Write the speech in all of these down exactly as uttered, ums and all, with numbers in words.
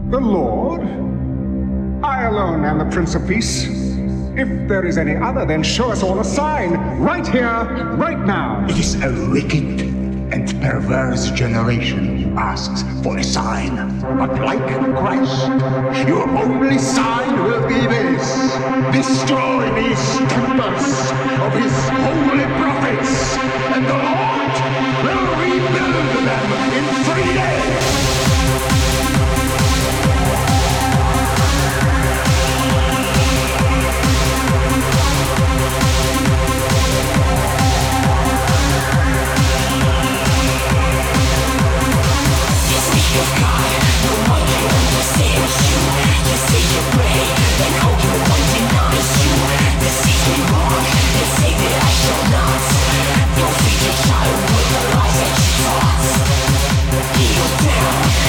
The Lord? I alone am the Prince of Peace. If there is any other, then show us all a sign, right here, right now. It is a wicked and perverse generation who asks for a sign. But like Christ, your only sign will be this. Destroy these temples of his holy prophets, and the Lord will rebuild them in three days. Child with the lies that she taught. Kneel down.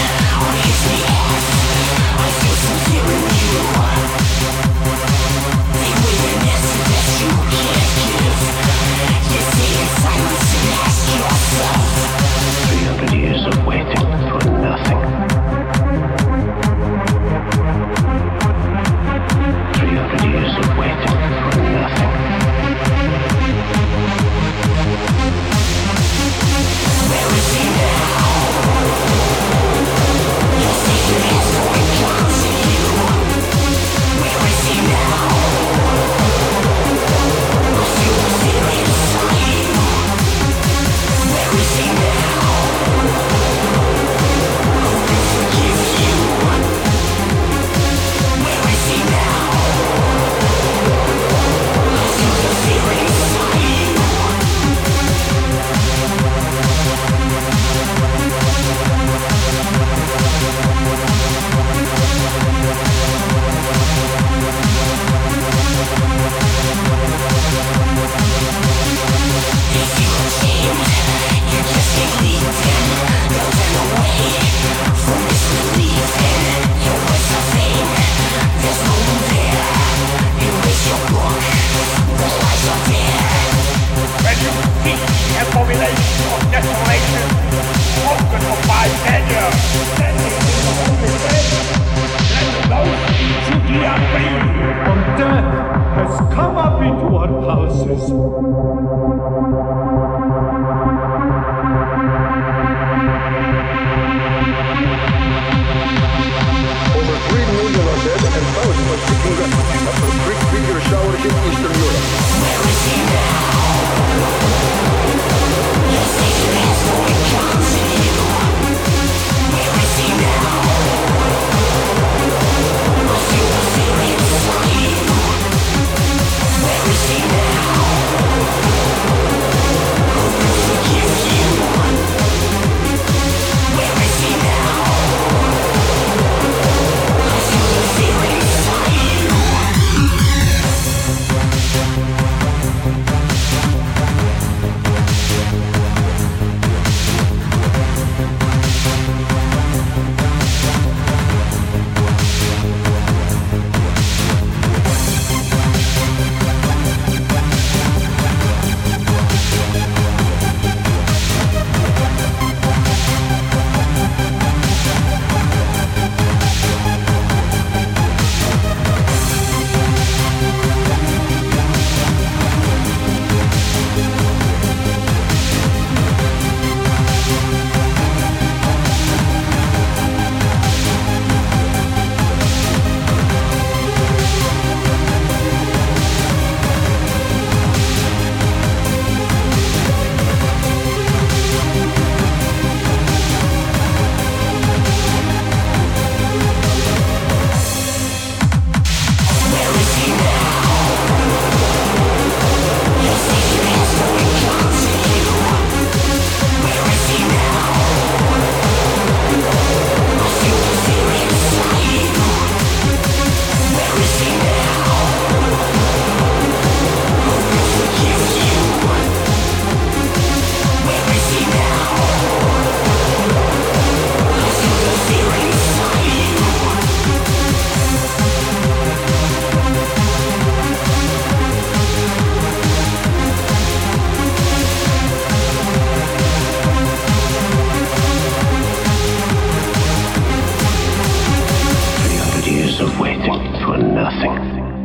fighting for nothing.